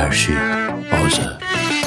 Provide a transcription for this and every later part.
her şey azad.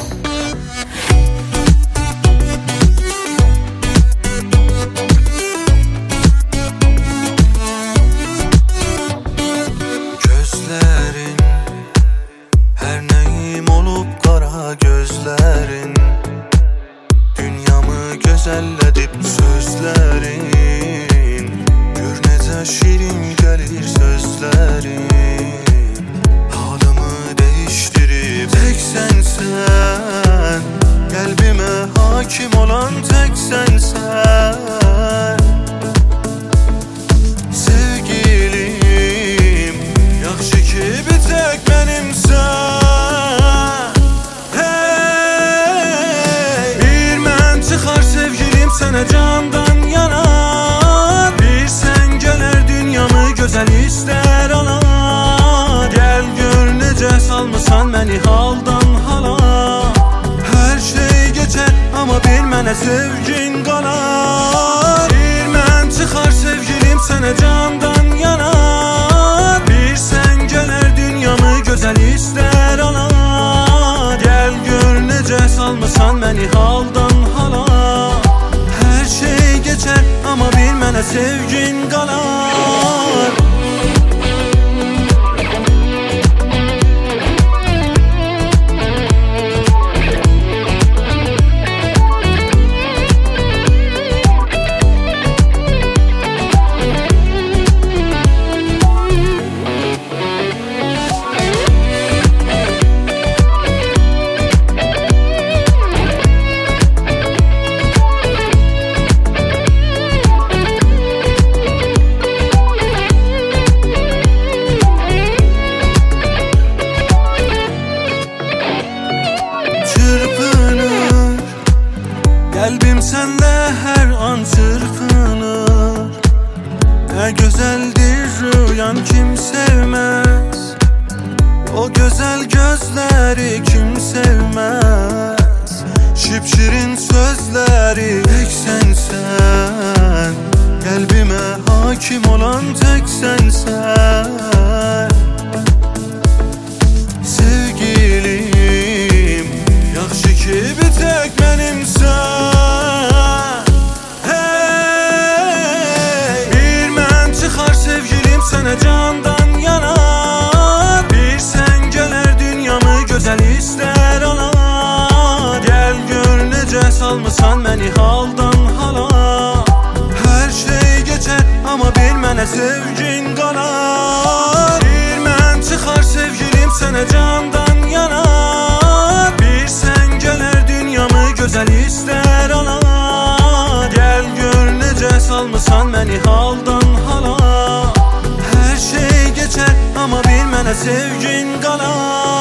Gözlerin, her neyim olup kara gözlerin, dünyamı güzelledip sözlerin, gör necə şirin gelir sözlerin, halımı değiştirip tek sen, kalbime hakim olan tek sen. Sevgilim, yaxşı ki bir tek benimsən. Hey, bir mən çıxar sevgilim sənə candan yanar, bir sən gələr dünyamı gözəl istər anar. Gəl gör necə salmısan məni haldan hala, hər şey geçər amma bir mənə sevgin qalar. Bir mən çıxar sevgilim sənə candan yanar, bir sən gələr dünyamı gözəl istər anar. Gəl gör necə salmısan məni haldan hala, hər şey geçər amma bir mənə sevgin qalar. Kalbim sende her an çırpınır, ne güzeldir rüyan kim sevmez, o güzel gözleri kim sevmez, şipşirin sözleri tek sensen, kalbime hakim olan tek sensen. Sevgilim, yaxşı ki bir tek benimsən. Sənə candan yanar, bir sən gələr dünyamı gözəl istər anar. Gəl gör necə salmısan məni haldan hala, hər şey geçər amma bir mənə sevgin qalar. Bir mən çıxar sevgilim sənə candan yanar, bir sən gələr dünyamı gözəl istər anar. Gəl gör necə salmısan məni haldan hala, her şey geçer ama bir mənə sevgin qalar.